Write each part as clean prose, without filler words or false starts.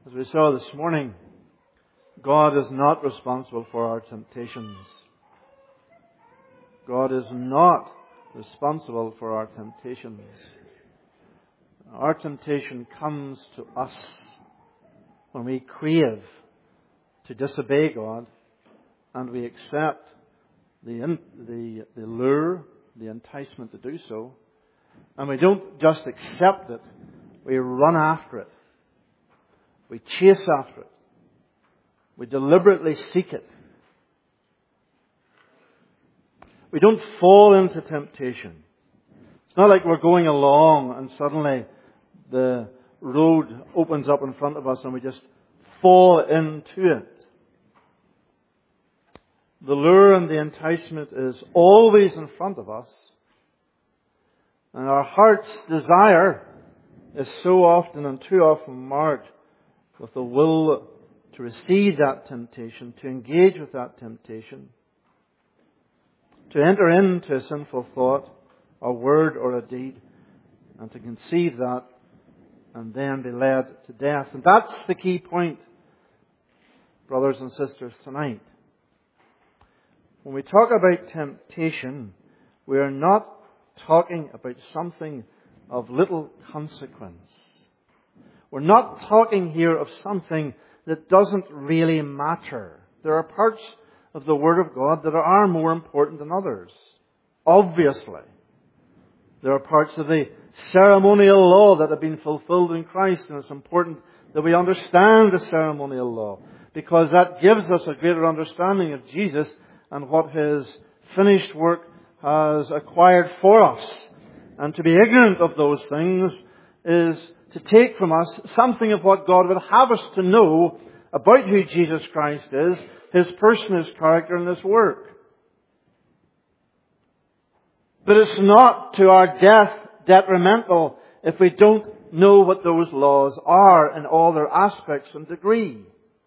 As we saw this morning, God is not responsible for our temptations. God is not responsible for our temptations. Our temptation comes to us when we crave to disobey God and we accept the lure, the enticement to do so. And we don't just accept it, we run after it. We chase after it. We deliberately seek it. We don't fall into temptation. It's not like we're going along and suddenly the road opens up in front of us and we just fall into it. The lure and the enticement is always in front of us. And our heart's desire is so often and too often marked with the will to receive that temptation, to engage with that temptation, to enter into a sinful thought, a word or a deed, and to conceive that and then be led to death. And that's the key point, brothers and sisters, tonight. When we talk about temptation, we are not talking about something of little consequence. We're not talking here of something that doesn't really matter. There are parts of the Word of God that are more important than others. Obviously. There are parts of the ceremonial law that have been fulfilled in Christ, and it's important that we understand the ceremonial law, because that gives us a greater understanding of Jesus and what His finished work has acquired for us. And to be ignorant of those things is to take from us something of what God would have us to know about who Jesus Christ is, His person, His character, and His work. But it's not to our death detrimental if we don't know what those laws are in all their aspects and degree.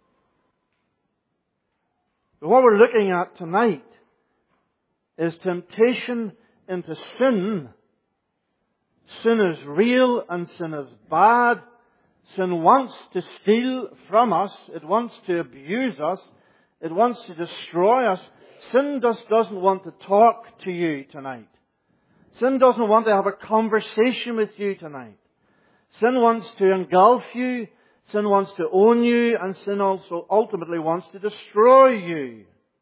But what we're looking at tonight is temptation into sin. Sin is real and sin is bad. Sin wants to steal from us. It wants to abuse us. It wants to destroy us. Sin just doesn't want to talk to you tonight. Sin doesn't want to have a conversation with you tonight. Sin wants to engulf you. Sin wants to own you. And sin also ultimately wants to destroy you.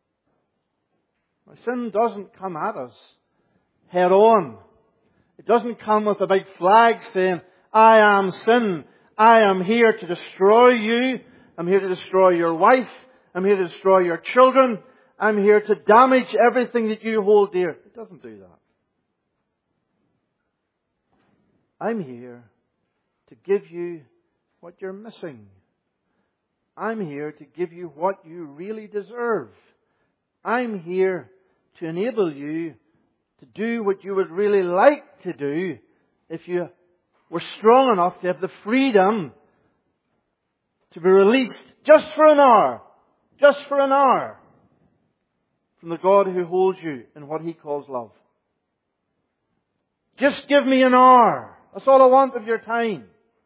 Sin doesn't come at us head on. It doesn't come with a big flag saying, I am sin. I am here to destroy you. I'm here to destroy your wife. I'm here to destroy your children. I'm here to damage everything that you hold dear. It doesn't do that. I'm here to give you what you're missing. I'm here to give you what you really deserve. I'm here to enable you to do what you would really like to do if you were strong enough to have the freedom to be released just for an hour from the God who holds you in what He calls love. Just give me an hour. That's all I want of your time.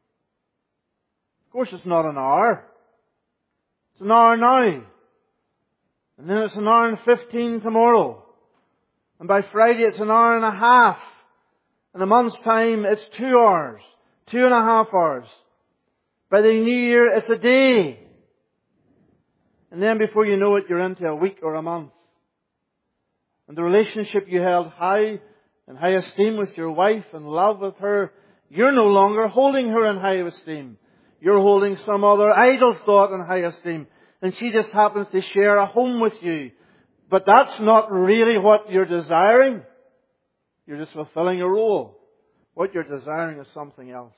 Of course it's not an hour. It's an hour now. And then it's an hour and 15 tomorrow. And by Friday it's an hour and a half. In a month's time it's 2 hours. 2.5 hours. By the new year it's a day. And then before you know it you're into a week or a month. And the relationship you held high, in high esteem with your wife and love with her, you're no longer holding her in high esteem. You're holding some other idle thought in high esteem. And she just happens to share a home with you. But that's not really what you're desiring. You're just fulfilling a role. What you're desiring is something else.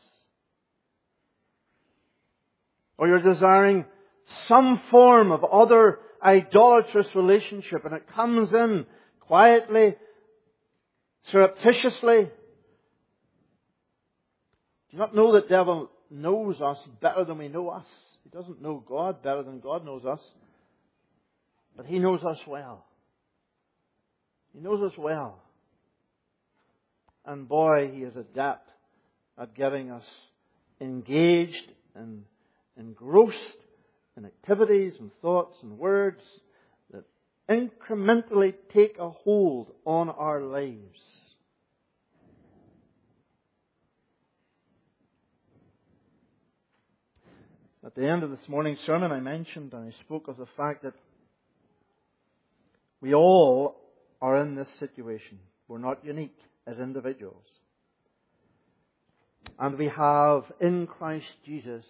Or you're desiring some form of other idolatrous relationship. And it comes in quietly, surreptitiously. Do you not know the devil knows us better than we know us? He doesn't know God better than God knows us. But he knows us well. He knows us well. And boy, he is adept at getting us engaged in engrossed in activities and thoughts and words that incrementally take a hold on our lives. At the end of this morning's sermon, I mentioned and I spoke of the fact that we all are in this situation. We're not unique as individuals. And we have in Christ Jesus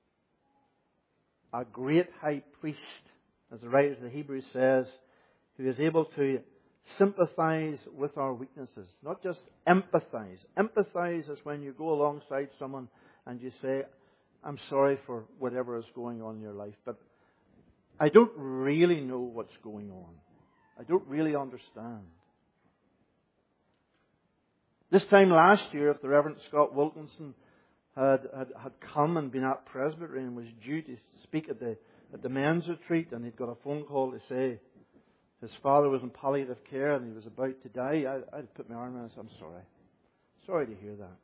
a great high priest, as the writer of the Hebrews says, who is able to sympathize with our weaknesses, not just empathize. Empathize is when you go alongside someone and you say, I'm sorry for whatever is going on in your life, but I don't really know what's going on. I don't really understand. This time last year, if the Reverend Scott Wilkinson had come and been at Presbytery and was due to speak at the men's retreat, and he'd got a phone call to say his father was in palliative care and he was about to die, I'd put my arm around and say, I'm sorry. Sorry to hear that.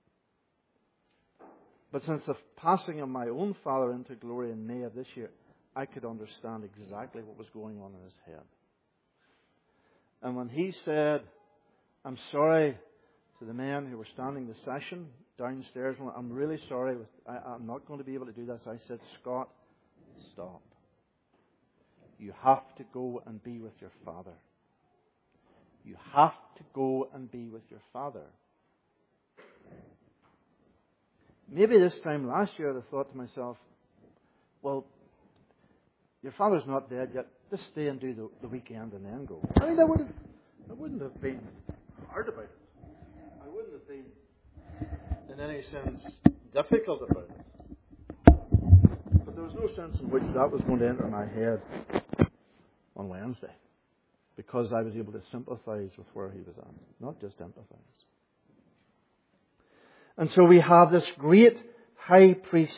But since the passing of my own father into glory in May of this year, I could understand exactly what was going on in his head. And when he said, I'm sorry to the men who were standing the session downstairs, I'm really sorry, I'm not going to be able to do this, I said, Scott, stop. You have to go and be with your father. You have to go and be with your father. Maybe this time last year I'd have thought to myself, well, your father's not dead yet. Just stay and do the weekend and then go. I mean, that wouldn't have been hard about it. I wouldn't have been, in any sense, difficult about it. But there was no sense in which that was going to enter my head on Wednesday, because I was able to sympathize with where he was at, not just empathize. And so we have this great high priest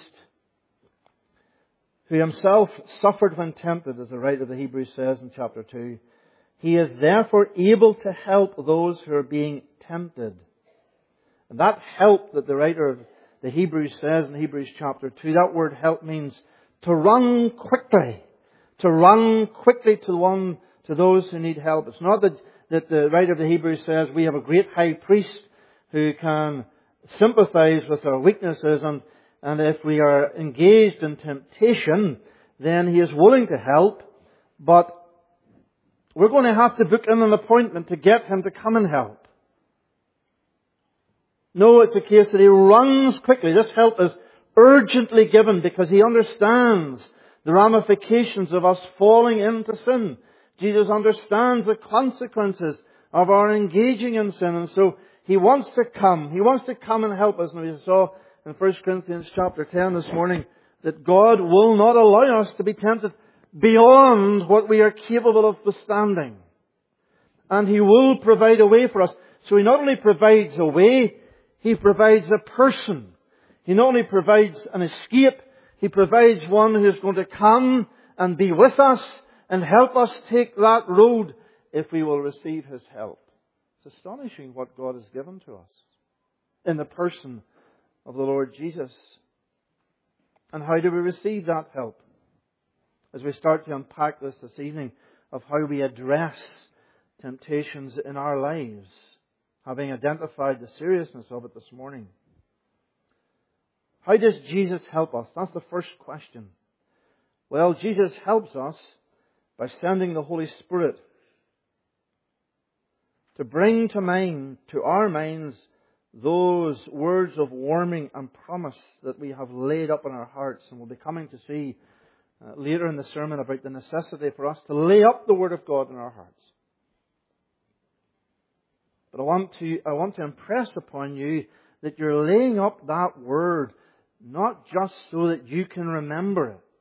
who himself suffered when tempted, as the writer of the Hebrews says in chapter 2. He is therefore able to help those who are being tempted. And that help that the writer of the Hebrews says in Hebrews chapter 2, that word help means to run quickly. To run quickly to those who need help. It's not that the writer of the Hebrews says we have a great high priest who can sympathize with our weaknesses, and if we are engaged in temptation, then he is willing to help, but we're going to have to book in an appointment to get him to come and help. No, it's a case that he runs quickly. This help is urgently given because he understands the ramifications of us falling into sin. Jesus understands the consequences of our engaging in sin, and so he wants to come. He wants to come and help us. And we saw in 1 Corinthians chapter 10 this morning that God will not allow us to be tempted beyond what we are capable of withstanding. And He will provide a way for us. So He not only provides a way, He provides a person. He not only provides an escape, He provides one who is going to come and be with us and help us take that road if we will receive His help. It's astonishing what God has given to us in the person of the Lord Jesus. And how do we receive that help? As we start to unpack this evening of how we address temptations in our lives, having identified the seriousness of it this morning. How does Jesus help us? That's the first question. Well, Jesus helps us by sending the Holy Spirit to bring to mind, to our minds, those words of warning and promise that we have laid up in our hearts. And we'll be coming to see later in the sermon about the necessity for us to lay up the Word of God in our hearts. But I want to impress upon you that you're laying up that Word not just so that you can remember it.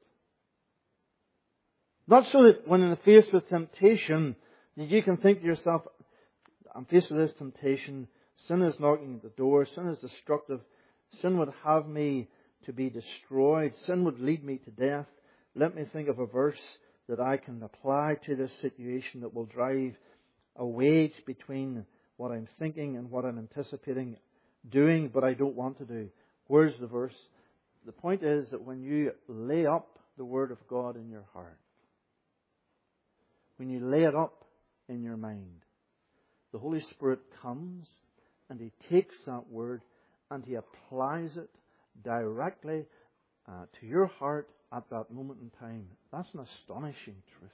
Not so that when faced with temptation, that you can think to yourself, I'm faced with this temptation. Sin is knocking at the door. Sin is destructive. Sin would have me to be destroyed. Sin would lead me to death. Let me think of a verse that I can apply to this situation that will drive a wedge between what I'm thinking and what I'm anticipating doing, but I don't want to do. Where's the verse? The point is that when you lay up the Word of God in your heart, when you lay it up in your mind, the Holy Spirit comes and He takes that Word and He applies it directly to your heart at that moment in time. That's an astonishing truth.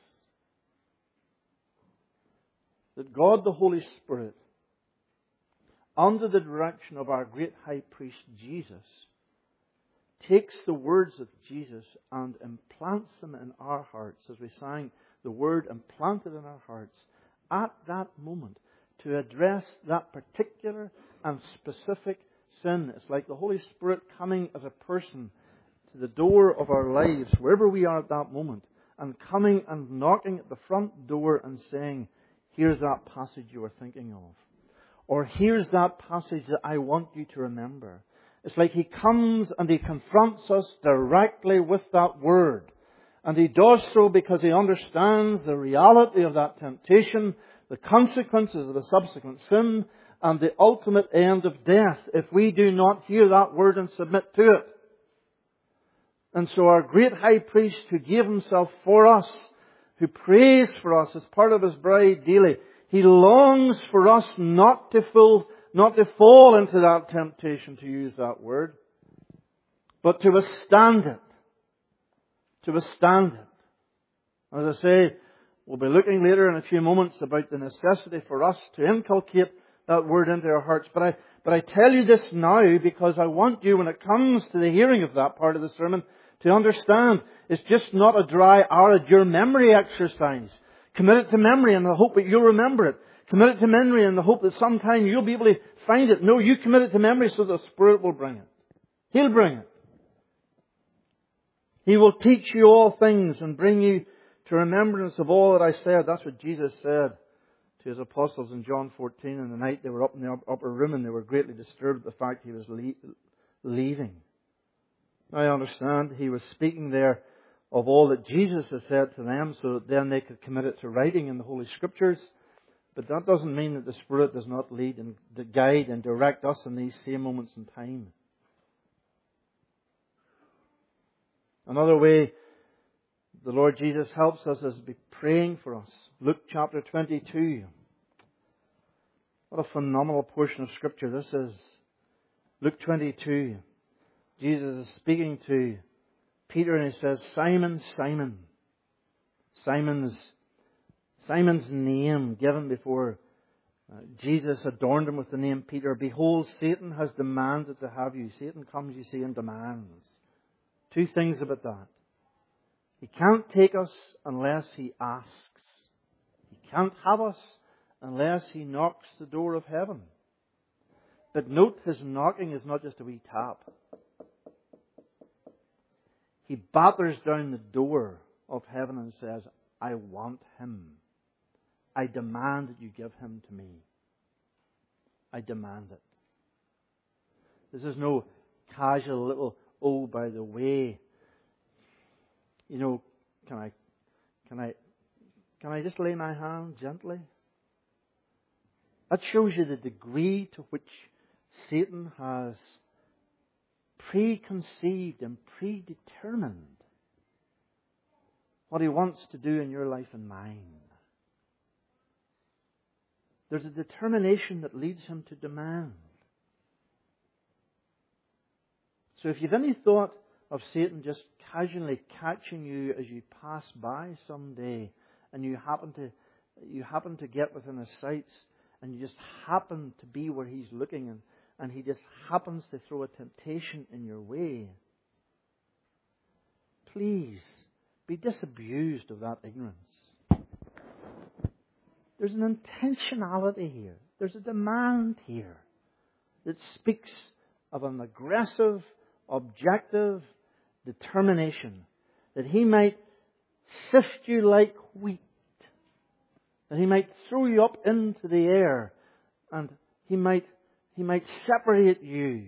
That God the Holy Spirit, under the direction of our great high priest Jesus, takes the words of Jesus and implants them in our hearts, as we sang, the Word implanted in our hearts at that moment to address that particular and specific sin. It's like the Holy Spirit coming as a person to the door of our lives, wherever we are at that moment, and coming and knocking at the front door and saying, here's that passage you were thinking of. Or here's that passage that I want you to remember. It's like He comes and He confronts us directly with that Word. And He does so because He understands the reality of that temptation, the consequences of the subsequent sin, and the ultimate end of death if we do not hear that Word and submit to it. And so our great high priest who gave Himself for us, who prays for us as part of His bride daily, He longs for us not to fall into that temptation, to use that word, but to withstand it. To withstand it. As I say, we'll be looking later in a few moments about the necessity for us to inculcate that word into our hearts. But I tell you this now because I want you, when it comes to the hearing of that part of the sermon, to understand it's just not a dry, arid, your memory exercise. Commit it to memory in the hope that you'll remember it. Commit it to memory in the hope that sometime you'll be able to find it. No, you commit it to memory so the Spirit will bring it. He'll bring it. He will teach you all things and bring you to remembrance of all that I said. That's what Jesus said to His apostles in John 14. In the night they were up in the upper room and they were greatly disturbed at the fact He was leaving. I understand He was speaking there of all that Jesus has said to them so that then they could commit it to writing in the Holy Scriptures. But that doesn't mean that the Spirit does not lead and guide and direct us in these same moments in time. Another way the Lord Jesus helps us is by praying for us. Luke chapter 22. What a phenomenal portion of Scripture this is. Luke 22. Jesus is speaking to Peter and He says, Simon, Simon. Simon's name given before Jesus adorned him with the name Peter. Behold, Satan has demanded to have you. Satan comes, you see, and demands. Two things about that. He can't take us unless He asks. He can't have us unless He knocks the door of heaven. But note, His knocking is not just a wee tap. He batters down the door of heaven and says, I want him. I demand that you give him to me. I demand it. This is no casual little, oh, by the way, you know, can I just lay my hand gently? That shows you the degree to which Satan has preconceived and predetermined what he wants to do in your life and mine. There's a determination that leads him to demand. So if you've any thought of Satan just casually catching you as you pass by someday, and you happen to get within his sights, and you just happen to be where he's looking, and he just happens to throw a temptation in your way, please be disabused of that ignorance. There's an intentionality here. There's a demand here that speaks of an aggressive, objective determination that he might sift you like wheat, that he might throw you up into the air, and he might separate you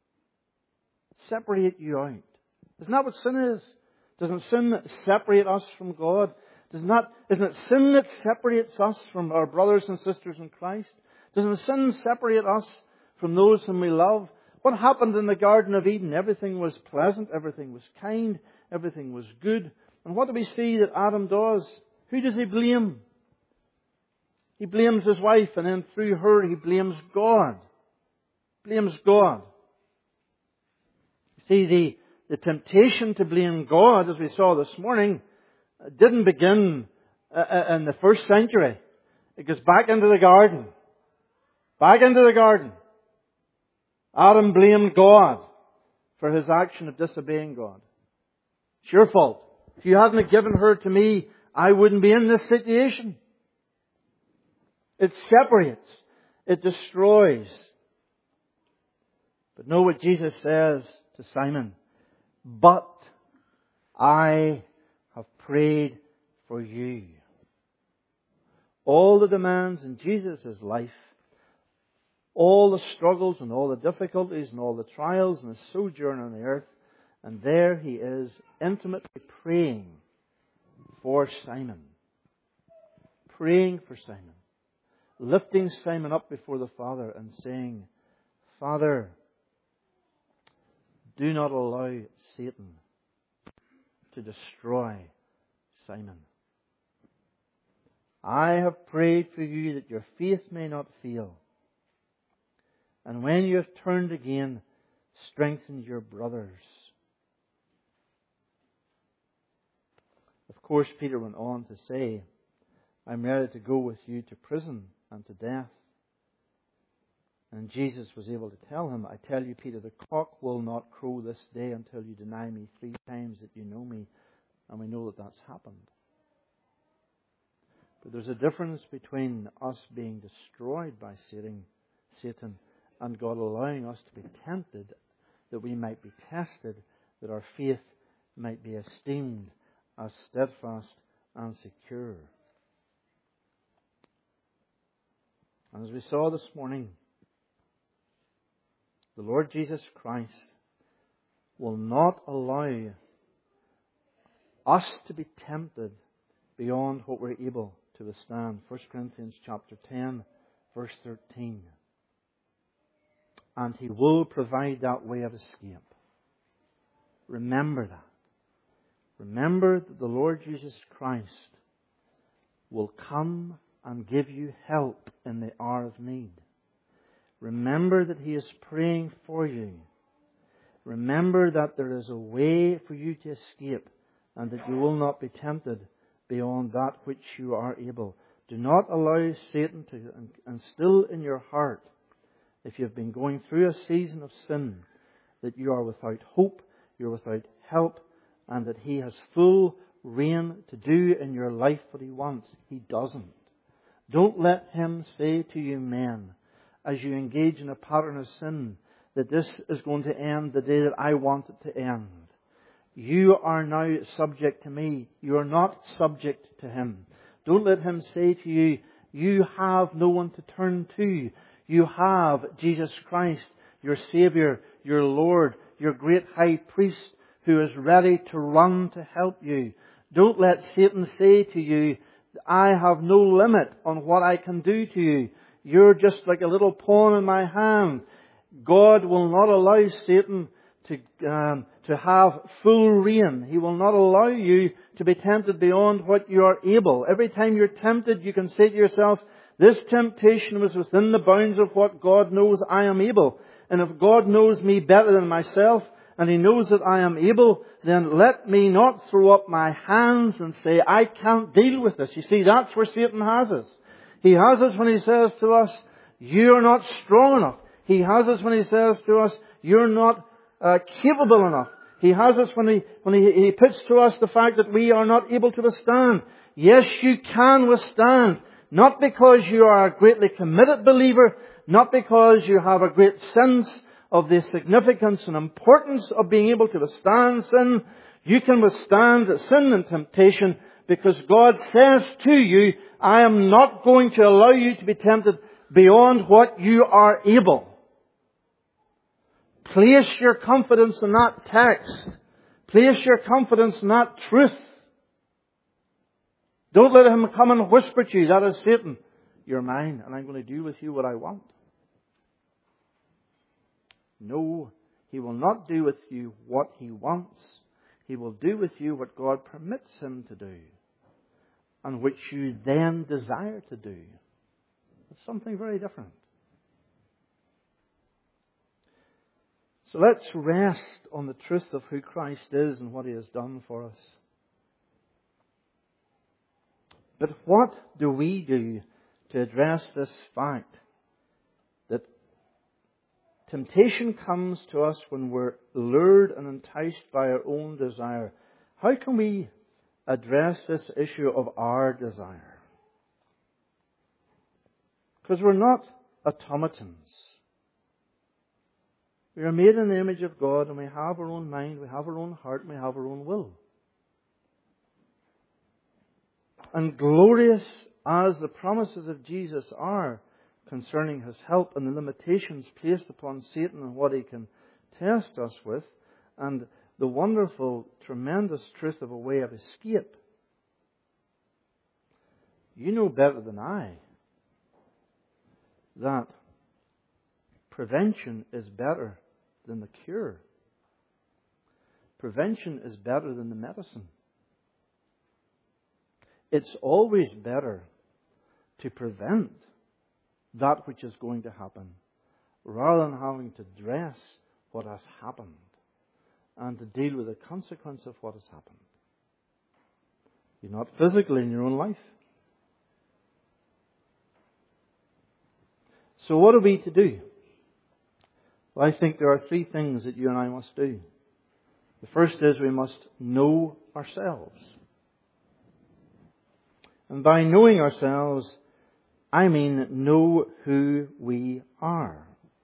out. Isn't that what sin is? Doesn't sin separate us from God? Isn't it sin that separates us from our brothers and sisters in Christ? Doesn't sin separate us from those whom we love? What happened in the Garden of Eden? Everything was pleasant, everything was kind, everything was good. And what do we see that Adam does? Who does he blame? He blames his wife, and then through her he blames God. Blames God. You see, the temptation to blame God, as we saw this morning, didn't begin in the first century. It goes back into the garden. Back into the garden. Adam blamed God for his action of disobeying God. It's your fault. If you hadn't given her to me, I wouldn't be in this situation. It separates. It destroys. But know what Jesus says to Simon. But I have prayed for you. All the demands in Jesus' life, all the struggles and all the difficulties and all the trials and the sojourn on the earth, and there he is intimately praying for Simon. Praying for Simon. Lifting Simon up before the Father and saying, Father, do not allow Satan to destroy Simon. I have prayed for you that your faith may not fail. And when you have turned again, strengthen your brothers. Of course, Peter went on to say, I'm ready to go with you to prison and to death. And Jesus was able to tell him, I tell you, Peter, the cock will not crow this day until you deny me 3 times that you know me. And we know that that's happened. But there's a difference between us being destroyed by Satan and God allowing us to be tempted, that we might be tested, that our faith might be esteemed as steadfast and secure. And as we saw this morning, the Lord Jesus Christ will not allow us to be tempted beyond what we're able to withstand. 1 Corinthians chapter 10, verse 13. And He will provide that way of escape. Remember that. Remember that the Lord Jesus Christ will come and give you help in the hour of need. Remember that He is praying for you. Remember that there is a way for you to escape and that you will not be tempted beyond that which you are able. Do not allow Satan to instill in your heart, if you've been going through a season of sin, that you are without hope, you're without help, and that He has full reign to do in your life what He wants. He doesn't. Don't let him say to you, men, as you engage in a pattern of sin, that this is going to end the day that I want it to end. You are now subject to me. You are not subject to him. Don't let him say to you, you have no one to turn to. You have Jesus Christ, your Saviour, your Lord, your great High Priest, who is ready to run to help you. Don't let Satan say to you, I have no limit on what I can do to you. You're just like a little pawn in my hand. God will not allow Satan to have full reign. He will not allow you to be tempted beyond what you are able. Every time you're tempted, you can say to yourself, this temptation was within the bounds of what God knows I am able. And if God knows me better than myself, and He knows that I am able, then let me not throw up my hands and say, I can't deal with this. You see, that's where Satan has us. He has us when he says to us, you're not strong enough. He has us when he says to us, you're not capable enough. He has us when he puts to us the fact that we are not able to withstand. Yes, you can withstand. Not because you are a greatly committed believer, not because you have a great sense of the significance and importance of being able to withstand sin. You can withstand sin and temptation because God says to you, I am not going to allow you to be tempted beyond what you are able. Place your confidence in that text. Place your confidence in that truth. Don't let him come and whisper to you, that is Satan. You're mine and I'm going to do with you what I want. No, He will not do with you what He wants. He will do with you what God permits Him to do, and which you then desire to do. It's something very different. So let's rest on the truth of who Christ is and what He has done for us. But what do we do to address this fact that temptation comes to us when we're lured and enticed by our own desire? How can we address this issue of our desire? Because we're not automatons. We are made in the image of God, and we have our own mind, we have our own heart, and we have our own will. And glorious as the promises of Jesus are concerning His help and the limitations placed upon Satan and what he can test us with, and the wonderful, tremendous truth of a way of escape, you know better than I that prevention is better than the cure. Prevention is better than the medicine. It's always better to prevent that which is going to happen rather than having to address what has happened and to deal with the consequence of what has happened. You're not physically in your own life. So what are we to do? Well, I think there are three things that you and I must do. The first is we must know ourselves. And by knowing ourselves, I mean know who we are.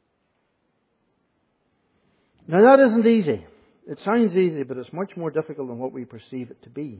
Now that isn't easy. It sounds easy, but it's much more difficult than what we perceive it to be.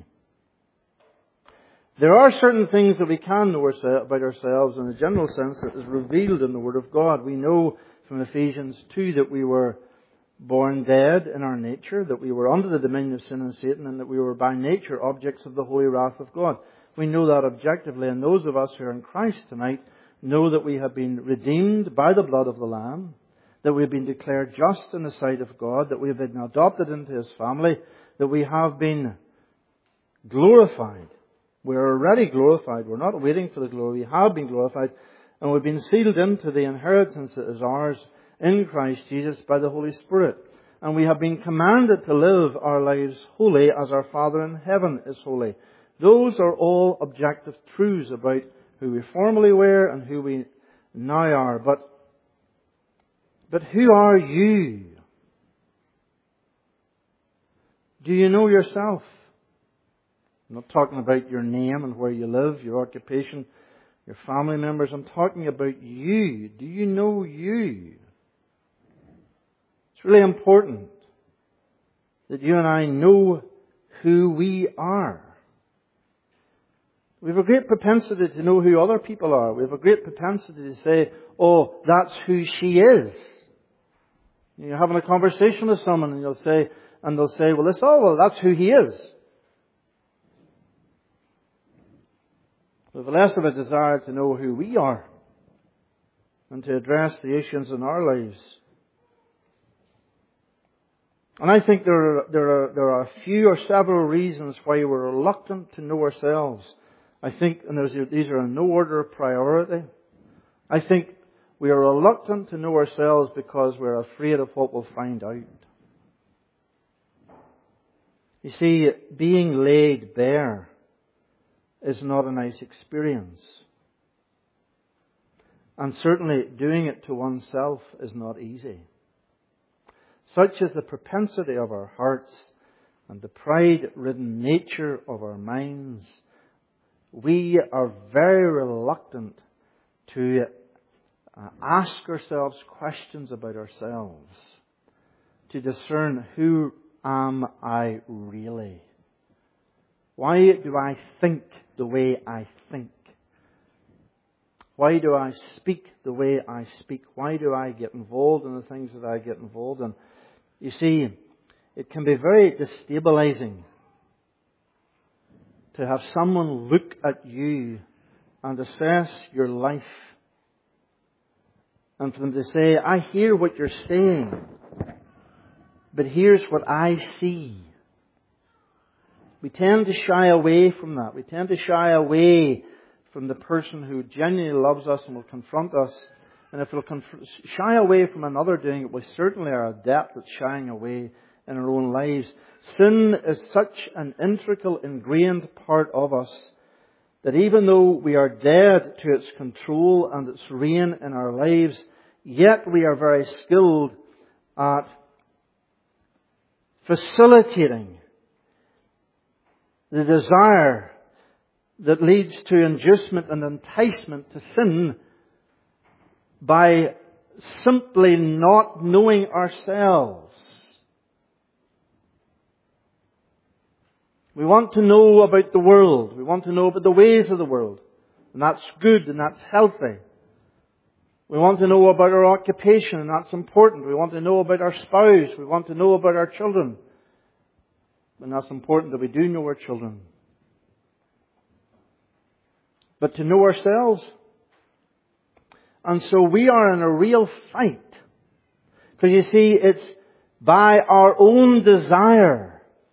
There are certain things that we can know about ourselves in the general sense that is revealed in the Word of God. We know from Ephesians 2 that we were born dead in our nature, that we were under the dominion of sin and Satan, and that we were by nature objects of the holy wrath of God. We know that objectively, and those of us who are in Christ tonight know that we have been redeemed by the blood of the Lamb, that we have been declared just in the sight of God, that we have been adopted into His family, that we have been glorified. We're already glorified. We're not waiting for the glory. We have been glorified, and we've been sealed into the inheritance that is ours in Christ Jesus by the Holy Spirit. And we have been commanded to live our lives holy as our Father in heaven is holy. Those are all objective truths about who we formerly were and who we now are. But who are you? Do you know yourself? I'm not talking about your name and where you live, your occupation, your family members. I'm talking about you. Do you know you? It's really important that you and I know who we are. We have a great propensity to know who other people are. We have a great propensity to say, oh, that's who she is. You're having a conversation with someone and they'll say, well, that's who he is. We have less of a desire to know who we are and to address the issues in our lives. And I think there are a few or several reasons why we're reluctant to know ourselves. I think, and these are in no order of priority. I think we are reluctant to know ourselves because we're afraid of what we'll find out. You see, being laid bare is not a nice experience. And certainly doing it to oneself is not easy. Such is the propensity of our hearts and the pride-ridden nature of our minds. We are very reluctant to ask ourselves questions about ourselves, to discern who am I really? Why do I think the way I think? Why do I speak the way I speak? Why do I get involved in the things that I get involved in? You see, it can be very destabilizing to have someone look at you and assess your life And for them to say, I hear what you're saying, but here's what I see. We tend to shy away from that. We tend to shy away from the person who genuinely loves us and will confront us. And if we'll shy away from another doing it, we certainly are adept at shying away in our own lives. Sin is such an integral, ingrained part of us that even though we are dead to its control and its reign in our lives, yet we are very skilled at facilitating the desire that leads to inducement and enticement to sin by simply not knowing ourselves. We want to know about the world. We want to know about the ways of the world. And that's good and that's healthy. We want to know about our occupation and that's important. We want to know about our spouse. We want to know about our children. And that's important that we do know our children. But to know ourselves. And so we are in a real fight. Because you see, it's by our own desire.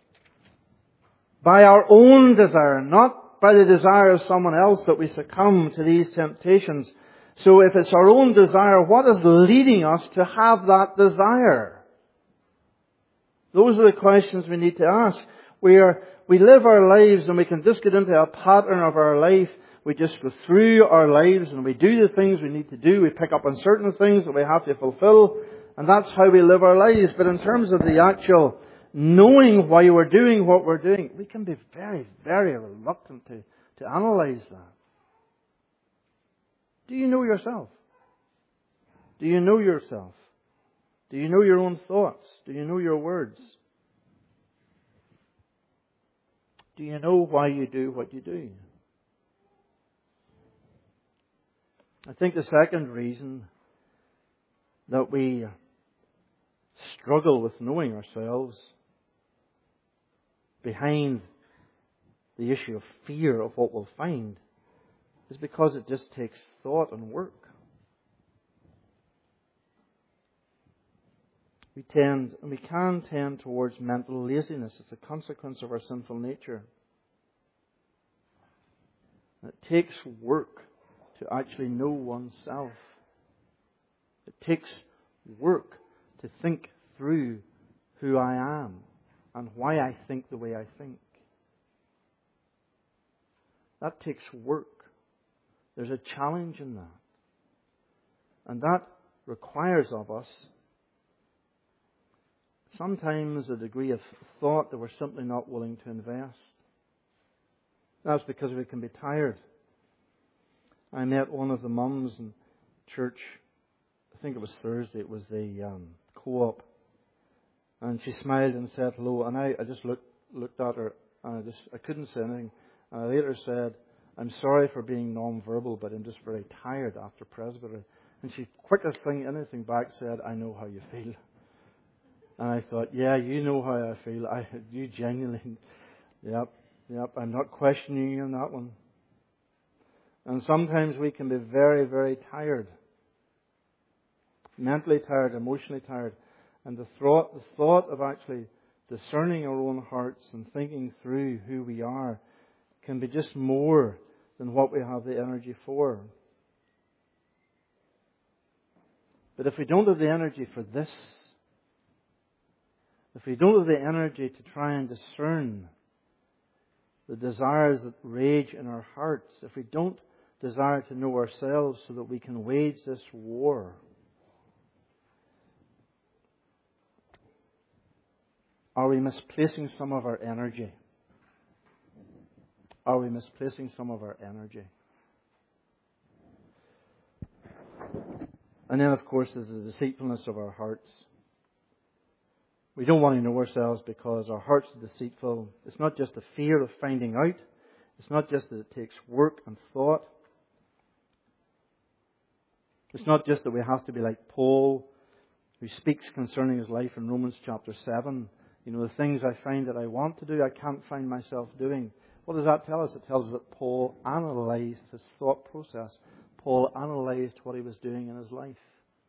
By our own desire, not by the desire of someone else, that we succumb to these temptations. So if it's our own desire, what is leading us to have that desire? Those are the questions we need to ask. We live our lives and we can just get into a pattern of our life. We just go through our lives and we do the things we need to do. We pick up on certain things that we have to fulfill. And that's how we live our lives. But in terms of the actual knowing why we're doing what we're doing, we can be very, very reluctant to analyze that. Do you know yourself? Do you know yourself? Do you know your own thoughts? Do you know your words? Do you know why you do what you do? I think the second reason that we struggle with knowing ourselves, behind the issue of fear of what we'll find, is because it just takes thought and work. We can tend towards mental laziness. It's a consequence of our sinful nature. It takes work to actually know oneself. It takes work to think through who I am and why I think the way I think. That takes work. There's a challenge in that. And that requires of us sometimes a degree of thought that we're simply not willing to invest. That's because we can be tired. I met one of the mums in church, I think it was Thursday, it was the co-op. And she smiled and said hello, and I just looked at her, and I couldn't say anything. And I later said, I'm sorry for being non-verbal, but I'm just very tired after Presbytery. And she, quickest thing, anything back, said, I know how you feel. And I thought, yeah, you know how I feel. You genuinely, yep, I'm not questioning you on that one. And sometimes we can be very, very tired. Mentally tired, emotionally tired. And the thought of actually discerning our own hearts and thinking through who we are can be just more than what we have the energy for. But if we don't have the energy for this, if we don't have the energy to try and discern the desires that rage in our hearts, if we don't desire to know ourselves so that we can wage this war, are we misplacing some of our energy? Are we misplacing some of our energy? And then, of course, there's the deceitfulness of our hearts. We don't want to know ourselves because our hearts are deceitful. It's not just the fear of finding out. It's not just that it takes work and thought. It's not just that we have to be like Paul, who speaks concerning his life in Romans chapter 7. You know, the things I find that I want to do, I can't find myself doing. What does that tell us? It tells us that Paul analysed his thought process. Paul analysed what he was doing in his life.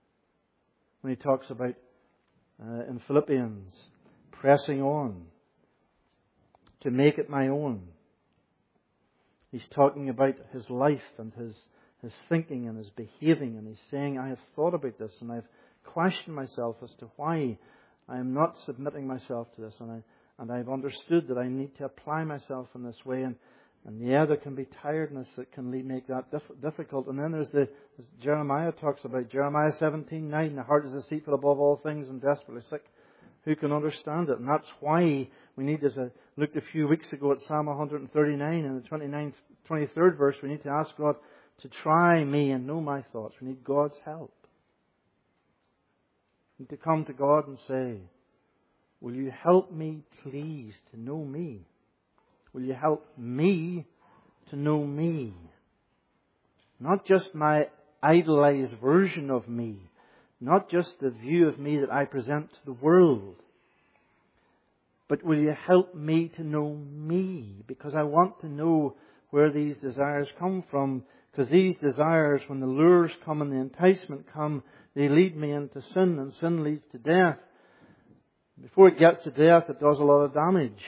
when he talks about, in Philippians, pressing on to make it my own. He's talking about his life and his thinking and his behaving, and he's saying, I have thought about this and I've questioned myself as to why I am not submitting myself to this, and I've understood that I need to apply myself in this way, and yeah, there can be tiredness that can make that difficult. And then there's as Jeremiah talks about, Jeremiah 17:9, the heart is deceitful above all things and desperately sick. Who can understand it? And that's why we need, as I looked a few weeks ago at Psalm 139 and the 23rd verse, we need to ask God to try me and know my thoughts. We need God's help. We need to come to God and say, will you help me, please, to know me? Will you help me to know me? Not just my idolized version of me. Not just the view of me that I present to the world. But will you help me to know me? Because I want to know where these desires come from. Because these desires, when the lures come and the enticement come, they lead me into sin, and sin leads to death. Before it gets to death, it does a lot of damage.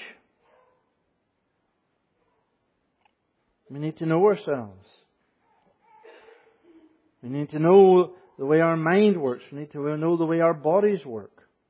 We need to know ourselves. We need to know the way our mind works. We need to know the way our bodies work.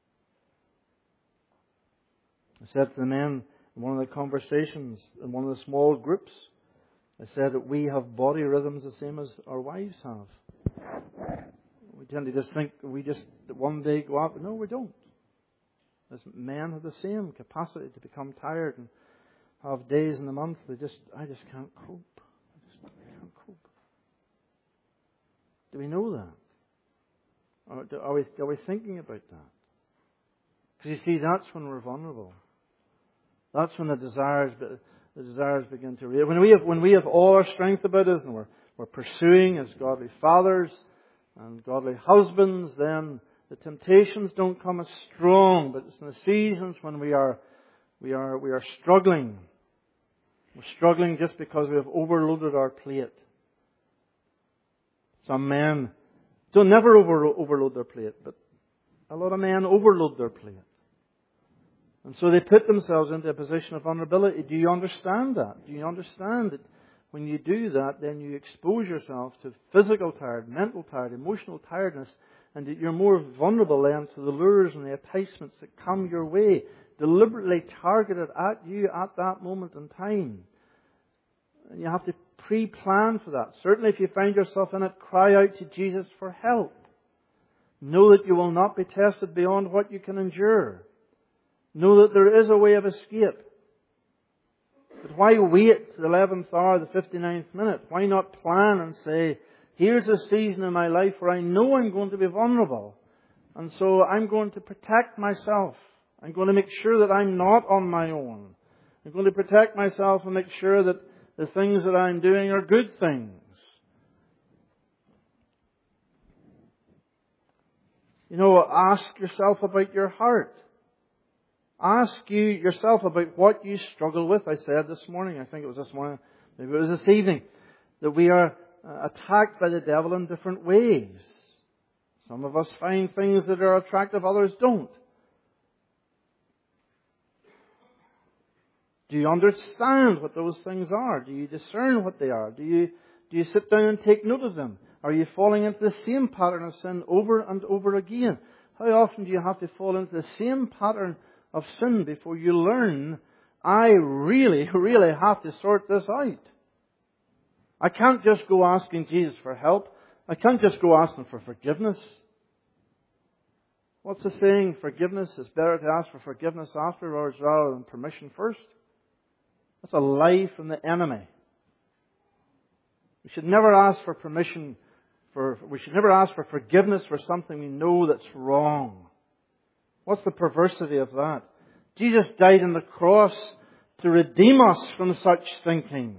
I said to the men in one of the conversations, in one of the small groups, I said that we have body rhythms the same as our wives have. We tend to just think we just one day go out. No, we don't. As men have the same capacity to become tired and have days in the month I just can't cope. I just can't cope. Do we know that? Are we thinking about that? Because you see, that's when we're vulnerable. That's when the desires begin to raise. When we have all our strength about us and we're pursuing as godly fathers and godly husbands, then the temptations don't come as strong. But it's in the seasons when we are struggling. We're struggling just because we have overloaded our plate. Some men don't never overload their plate, but a lot of men overload their plate. And so they put themselves into a position of vulnerability. Do you understand that? Do you understand that when you do that, then you expose yourself to physical tiredness, mental tiredness, emotional tiredness, and that you're more vulnerable then to the lures and the enticements that come your way, deliberately targeted at you at that moment in time. And you have to pre-plan for that. Certainly if you find yourself in it, cry out to Jesus for help. Know that you will not be tested beyond what you can endure. Know that there is a way of escape. But why wait to the 11th hour, the 59th minute? Why not plan and say, here's a season in my life where I know I'm going to be vulnerable. And so I'm going to protect myself. I'm going to make sure that I'm not on my own. I'm going to protect myself and make sure that the things that I'm doing are good things. You know, ask yourself about your heart. Ask yourself about what you struggle with. I said this morning, I think it was this morning, maybe it was this evening, that we are attacked by the devil in different ways. Some of us find things that are attractive, others don't. Do you understand what those things are? Do you discern what they are? Do you sit down and take note of them? Are you falling into the same pattern of sin over and over again? How often do you have to fall into the same pattern of sin before you learn, I really, really have to sort this out? I can't just go asking Jesus for help. I can't just go asking for forgiveness. What's the saying? Forgiveness is better to ask for forgiveness afterwards rather than permission first. That's a lie from the enemy. We should never ask for permission we should never ask for forgiveness for something we know that's wrong. What's the perversity of that? Jesus died on the cross to redeem us from such thinking.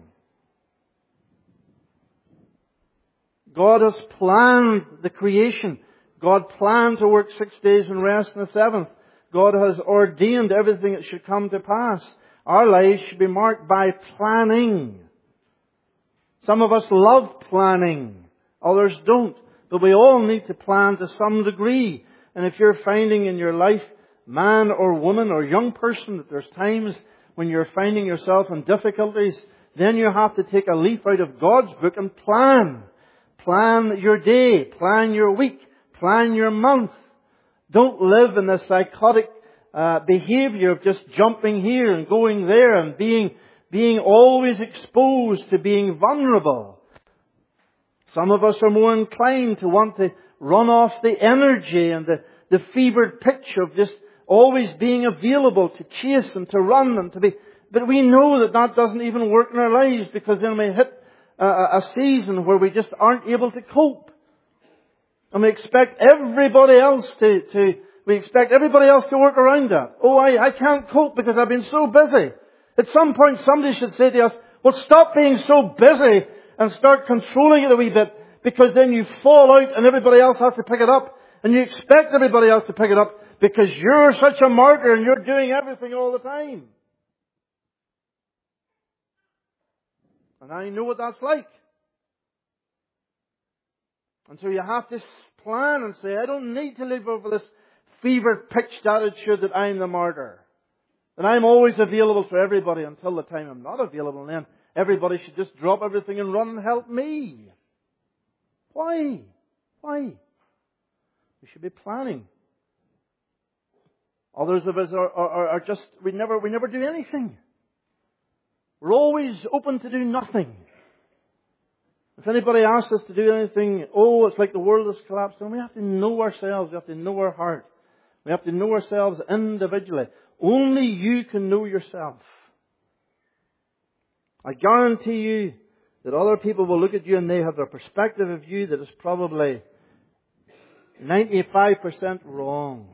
God has planned the creation. God planned to work 6 days and rest on the seventh. God has ordained everything that should come to pass. Our lives should be marked by planning. Some of us love planning. Others don't. But we all need to plan to some degree. And if you're finding in your life, man or woman or young person, that there's times when you're finding yourself in difficulties, then you have to take a leaf out of God's book and plan. Plan your day. Plan your week. Plan your month. Don't live in this psychotic behavior of just jumping here and going there and being always exposed to being vulnerable. Some of us are more inclined to want to run off the energy and the fevered pitch of just always being available to chase and to run and to be. But we know that that doesn't even work in our lives, because then we hit a season where we just aren't able to cope. And we expect everybody else to work around that. Oh, I can't cope because I've been so busy. At some point somebody should say to us, well, stop being so busy and start controlling it a wee bit, because then you fall out and everybody else has to pick it up. And you expect everybody else to pick it up because you're such a martyr and you're doing everything all the time. And I know what that's like. And so you have to plan and say, I don't need to live over this fevered pitched attitude that I'm the martyr. That I'm always available for everybody until the time I'm not available, and then everybody should just drop everything and run and help me. Why? We should be planning. Others of us are just, we never do anything. We're always open to do nothing. If anybody asks us to do anything, it's like the world has collapsed. And we have to know ourselves. We have to know our heart. We have to know ourselves individually. Only you can know yourself. I guarantee you that other people will look at you and they have a perspective of you that is probably 95% wrong.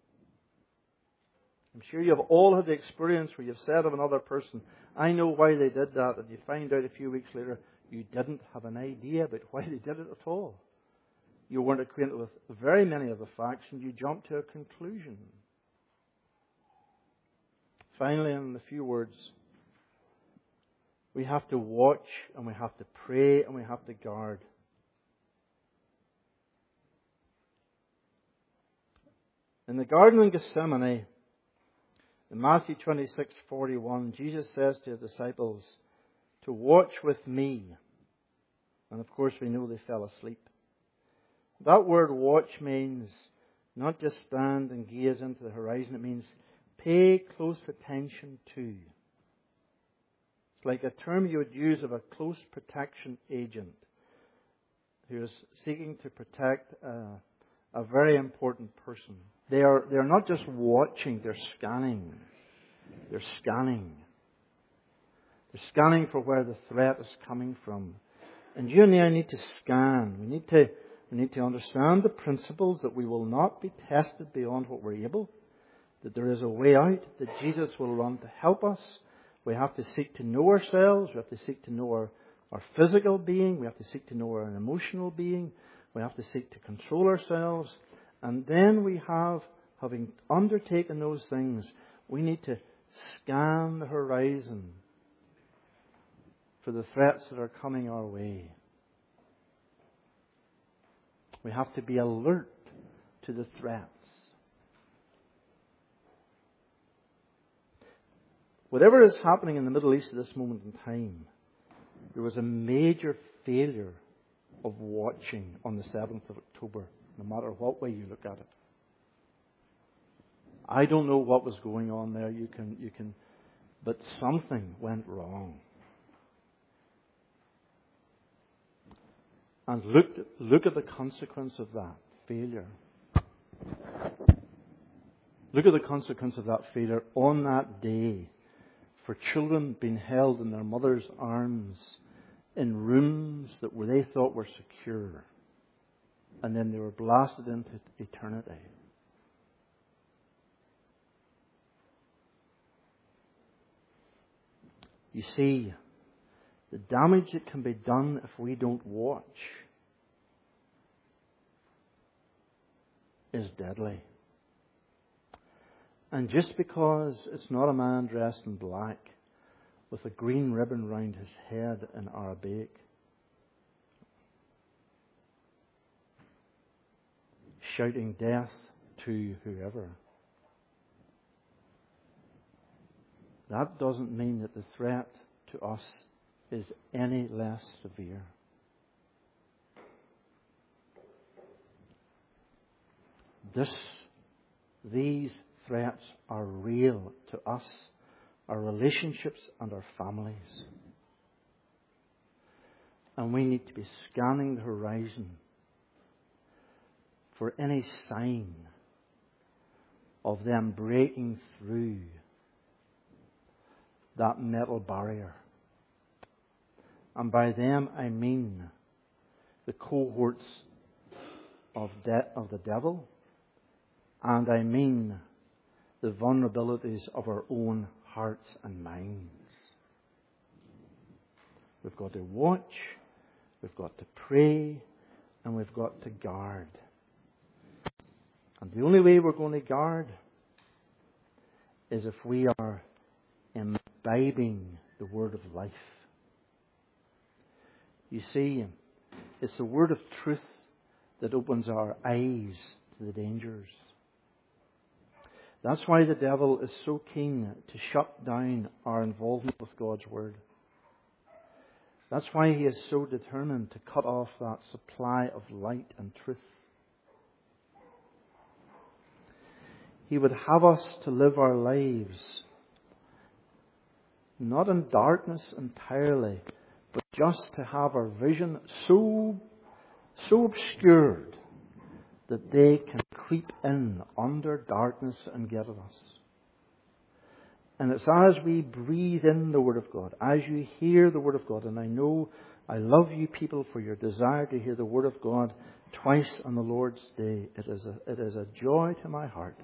I'm sure you have all had the experience where you've said of another person, I know why they did that, and you find out a few weeks later you didn't have an idea about why they did it at all. You weren't acquainted with very many of the facts and you jumped to a conclusion. Finally, in a few words, we have to watch and we have to pray and we have to guard. In the Garden of Gethsemane, in Matthew 26:41, Jesus says to his disciples to watch with me. And of course we know they fell asleep. That word watch means not just stand and gaze into the horizon. It means pay close attention to. It's like a term you would use of a close protection agent who is seeking to protect a very important person. They are not just watching, they're scanning. They're scanning. They're scanning for where the threat is coming from. And you and I need to scan. We need to understand the principles that we will not be tested beyond what we're able. That there is a way out, that Jesus will run to help us. We have to seek to know ourselves. We have to seek to know our physical being. We have to seek to know our emotional being. We have to seek to control ourselves. And then we have, having undertaken those things, we need to scan the horizon for the threats that are coming our way. We have to be alert to the threats. Whatever is happening in the Middle East at this moment in time, there was a major failure of watching on the 7th of October, no matter what way you look at it. I don't know what was going on there. You can, but something went wrong. And look at the consequence of that failure. Look at the consequence of that failure on that day, for children being held in their mother's arms in rooms that they thought were secure, and then they were blasted into eternity. You see, the damage that can be done if we don't watch is deadly. And just because it's not a man dressed in black with a green ribbon round his head in Arabic, shouting death to whoever. That doesn't mean that the threat to us is any less severe. These threats are real to us, our relationships and our families. And we need to be scanning the horizon for any sign of them breaking through that metal barrier. And by them I mean the cohorts of the devil, and I mean the vulnerabilities of our own hearts and minds. We've got to watch, we've got to pray, and we've got to guard. And the only way we're going to guard is if we are imbibing the word of life. You see, it's the word of truth that opens our eyes to the dangers. That's why the devil is so keen to shut down our involvement with God's word. That's why he is so determined to cut off that supply of light and truth. He would have us to live our lives not in darkness entirely, but just to have our vision so obscured that they can creep in under darkness and get at us. And it's as we breathe in the Word of God, as you hear the Word of God, and I know I love you people for your desire to hear the Word of God twice on the Lord's Day. It is a joy to my heart.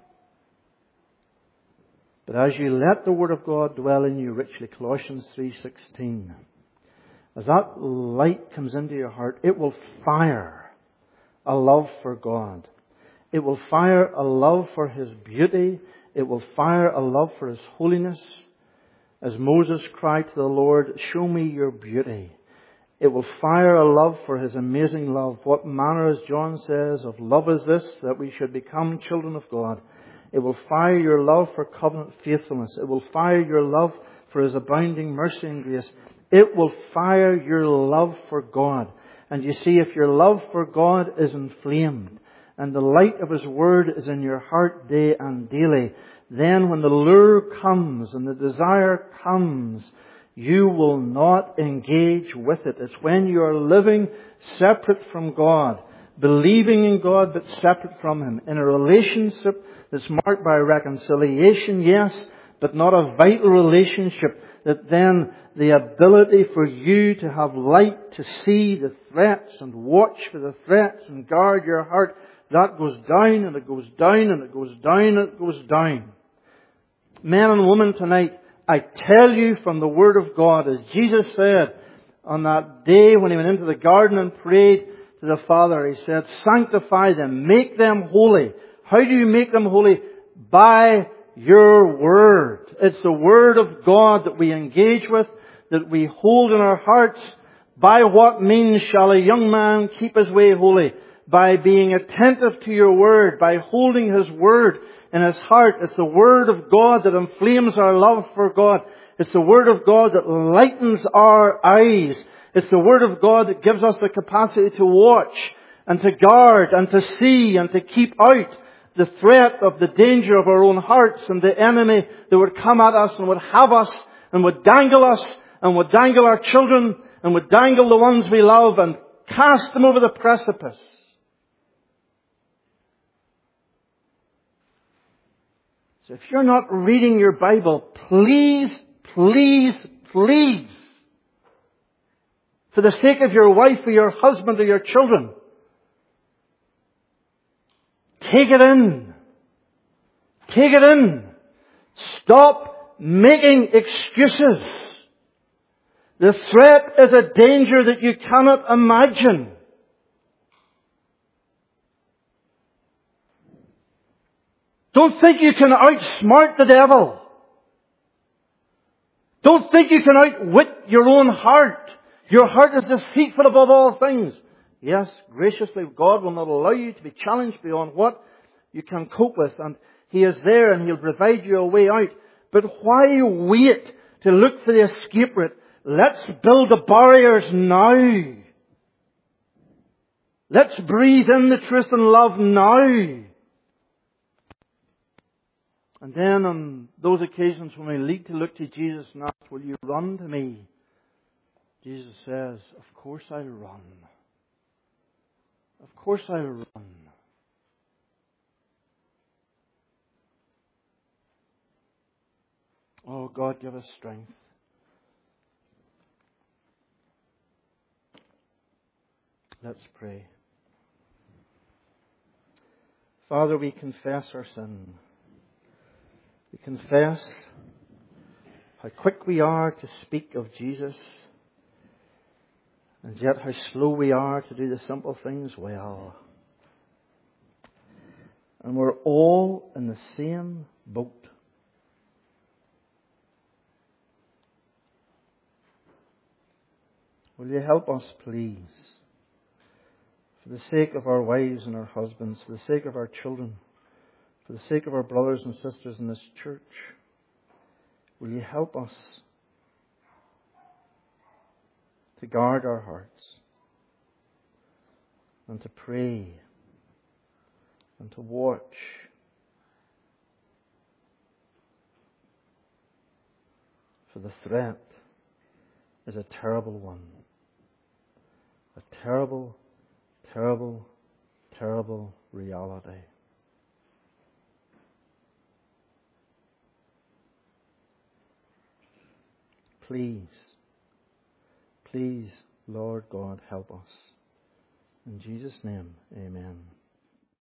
But as you let the Word of God dwell in you richly, Colossians 3:16, as that light comes into your heart, it will fire a love for God. It will fire a love for His beauty. It will fire a love for His holiness. As Moses cried to the Lord, "Show me your beauty." It will fire a love for His amazing love. What manner, as John says, of love is this, that we should become children of God? It will fire your love for covenant faithfulness. It will fire your love for His abounding mercy and grace. It will fire your love for God. And you see, if your love for God is inflamed, and the light of His Word is in your heart day and daily, then when the lure comes and the desire comes, you will not engage with it. It's when you are living separate from God, believing in God but separate from Him, in a relationship that's marked by reconciliation, yes, but not a vital relationship, that then the ability for you to have light to see the threats and watch for the threats and guard your heart, that goes down and it goes down and it goes down and it goes down. Men and women tonight, I tell you from the Word of God, as Jesus said on that day when He went into the garden and prayed to the Father, He said, "Sanctify them, make them holy." How do you make them holy? By your Word. It's the Word of God that we engage with, that we hold in our hearts. By what means shall a young man keep his way holy? By being attentive to your Word, by holding His Word in his heart. It's the Word of God that inflames our love for God. It's the Word of God that lightens our eyes. It's the Word of God that gives us the capacity to watch and to guard and to see and to keep out the threat of the danger of our own hearts and the enemy that would come at us and would have us and would dangle us and would dangle our children and would dangle the ones we love and cast them over the precipice. So if you're not reading your Bible, please, please, please, for the sake of your wife or your husband or your children, take it in. Take it in. Stop making excuses. The threat is a danger that you cannot imagine. Don't think you can outsmart the devil. Don't think you can outwit your own heart. Your heart is deceitful above all things. Yes, graciously, God will not allow you to be challenged beyond what you can cope with, and He is there and He'll provide you a way out. But why wait to look for the escape route? Let's build the barriers now. Let's breathe in the truth and love now. And then on those occasions when we need to look to Jesus and ask, will you run to me? Jesus says, of course I'll run. Of course I'll run. Oh God, give us strength. Let's pray. Father, we confess our sin. We confess how quick we are to speak of Jesus, and yet how slow we are to do the simple things well. And we're all in the same boat. Will you help us, please? For the sake of our wives and our husbands, for the sake of our children, for the sake of our brothers and sisters in this church, will you help us to guard our hearts and to pray and to watch for the threat is a terrible one. A terrible, terrible, terrible reality. Please, please, Lord God, help us. In Jesus' name, amen.